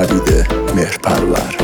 نوید مهرپرور.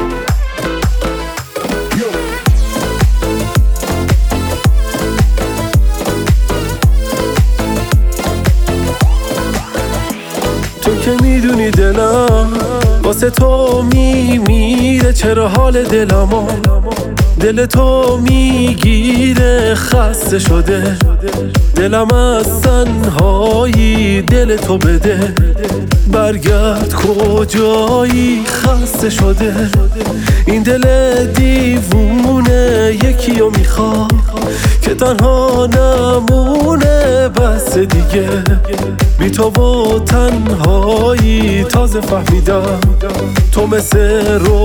تو که میدونی دلم واسه تو میمیره، چرا حال دلمو دل تو میگیره، خسته شده دلم از تنهایی، دل تو بده برگرد کجایی، خسته شده این دل دیوونه، یکی رو میخواد که تنها نمونه، بس دیگه بی تو و تنهایی، تازه فهمیدم تو مثل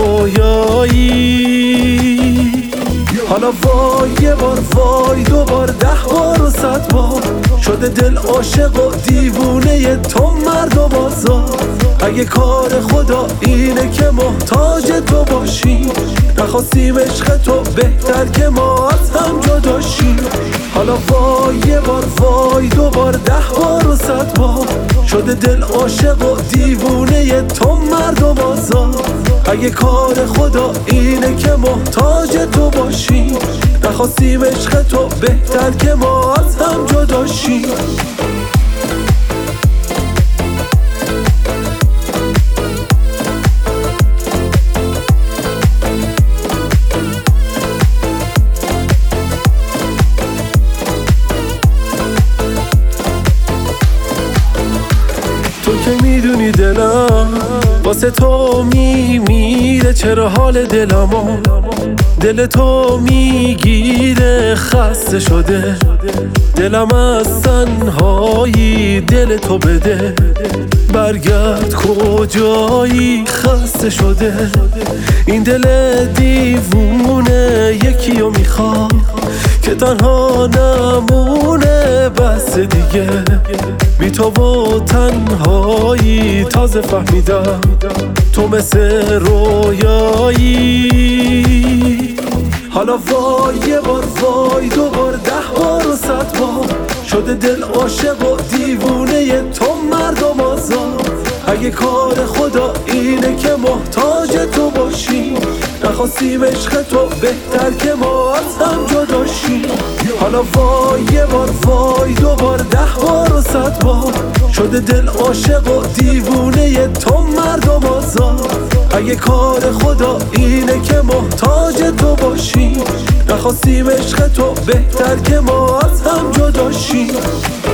رویایی. حالا وای یه بار، وای دو بار، 10 بار و 100 بار شده دل عاشق و دیوونه تو مرد و بازار. اگه کار خدا اینه که محتاج تو باشیم، نخواستیم عشق تو بهتر که ما از هم جدا شیم. حالا وای یه بار، وای دو بار، 10 بار و 100 بار شده دل عاشق و دیوونه تو مرد و بازار. اگه کار خدا اینه که محتاج تو باشیم، نخواستیم عشق تو بهتر که ما از هم جدا شیم. تو که میدونی دلم واسه تو میمیره، چرا حال دلمو دل تو میگیره، خسته شده دلم از تنهایی، دل تو بده برگرد کجایی، خسته شده این دل دیوونه، یکی رو میخواد که تنها نمونه، بس دیگه بی تو و تنهایی، تازه فهمیدم تو مثل رویایی. حالا وای یه بار، وای دو بار، 10 بار و 100 بار شده دل عاشق و دیوونه تو مرد و بازار. اگه کار خدا اینه که محتاج تو باشیم، نخواستیم عشق تو بهتر که ما از هم جدا شیم. حالا وای یه بار، وای دو بار، 10 بار و 100 بار شده دل عاشق و دیوونه تو مرد و بازار. اگه کار خدا اینه که محتاج تو باشیم، نخواستیم عشق تو بهتر که ما از هم جدا شیم.